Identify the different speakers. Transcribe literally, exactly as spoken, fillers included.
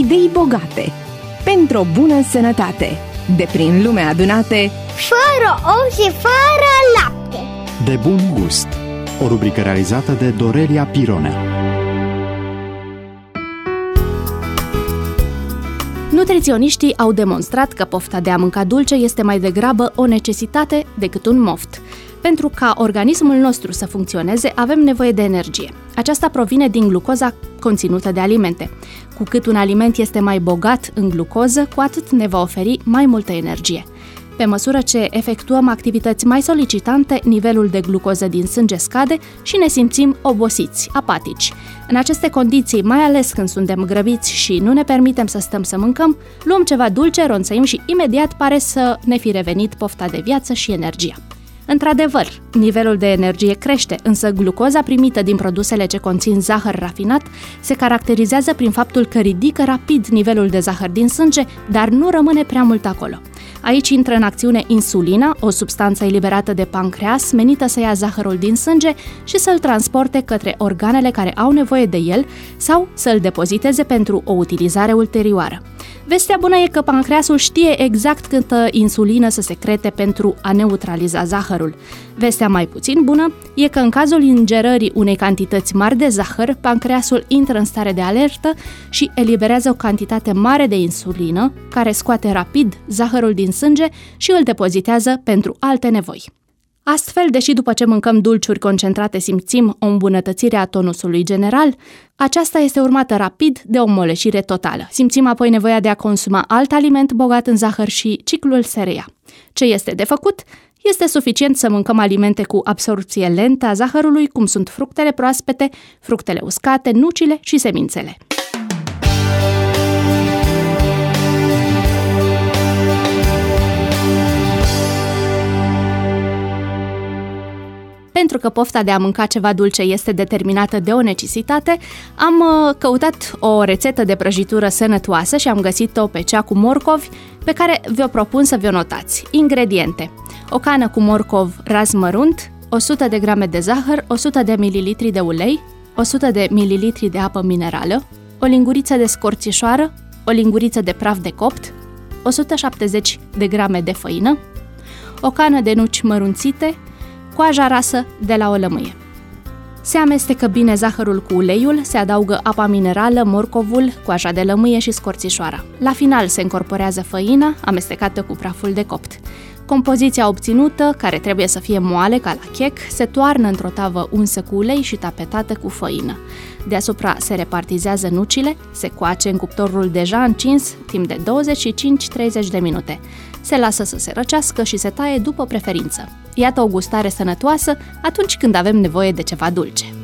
Speaker 1: idei bogate, pentru o bună sănătate, de prin lume adunate,
Speaker 2: fără ou și fără lapte.
Speaker 3: De bun gust. O rubrică realizată de Dorelia Pironea.
Speaker 4: Nutriționiștii au demonstrat că pofta de a mânca dulce este mai degrabă o necesitate decât un moft. Pentru ca organismul nostru să funcționeze, avem nevoie de energie. Aceasta provine din glucoza conținută de alimente. Cu cât un aliment este mai bogat în glucoză, cu atât ne va oferi mai multă energie. Pe măsură ce efectuăm activități mai solicitante, nivelul de glucoză din sânge scade și ne simțim obosiți, apatici. În aceste condiții, mai ales când suntem grăbiți și nu ne permitem să stăm să mâncăm, luăm ceva dulce, ronțăim și imediat pare să ne fi revenit pofta de viață și energia. Într-adevăr, nivelul de energie crește, însă glucoza primită din produsele ce conțin zahăr rafinat se caracterizează prin faptul că ridică rapid nivelul de zahăr din sânge, dar nu rămâne prea mult acolo. Aici intră în acțiune insulina, o substanță eliberată de pancreas menită să ia zahărul din sânge și să-l transporte către organele care au nevoie de el sau să-l depoziteze pentru o utilizare ulterioară. Vestea bună e că pancreasul știe exact câtă insulină să secrete pentru a neutraliza zahărul. Vestea mai puțin bună e că în cazul ingerării unei cantități mari de zahăr, pancreasul intră în stare de alertă și eliberează o cantitate mare de insulină, care scoate rapid zahărul din sânge și îl depozitează pentru alte nevoi. Astfel, deși după ce mâncăm dulciuri concentrate simțim o îmbunătățire a tonusului general, aceasta este urmată rapid de o moleșire totală. Simțim apoi nevoia de a consuma alt aliment bogat în zahăr și ciclul se reia. Ce este de făcut? Este suficient să mâncăm alimente cu absorbție lentă a zahărului, cum sunt fructele proaspete, fructele uscate, nucile și semințele. Pentru că pofta de a mânca ceva dulce este determinată de o necesitate, am căutat o rețetă de prăjitură sănătoasă și am găsit-o pe cea cu morcovi, pe care vi-o propun să vi-o notați. Ingrediente: o cană cu morcov ras mărunt, o sută de grame de zahăr, o sută de mililitri de ulei, o sută de mililitri de apă minerală, o linguriță de scorțișoară, o linguriță de praf de copt, o sută șaptezeci de grame de făină, o cană de nuci mărunțite, coaja rasă de la o lămâie. Se amestecă bine zahărul cu uleiul, se adaugă apa minerală, morcovul, coaja de lămâie și scorțișoara. La final se încorporează făina, amestecată cu praful de copt. Compoziția obținută, care trebuie să fie moale ca la chec, se toarnă într-o tavă unsă cu ulei și tapetată cu făină. Deasupra se repartizează nucile, se coace în cuptorul deja încins timp de douăzeci și cinci treizeci de minute. Se lasă să se răcească și se taie după preferință. Iată o gustare sănătoasă atunci când avem nevoie de ceva dulce.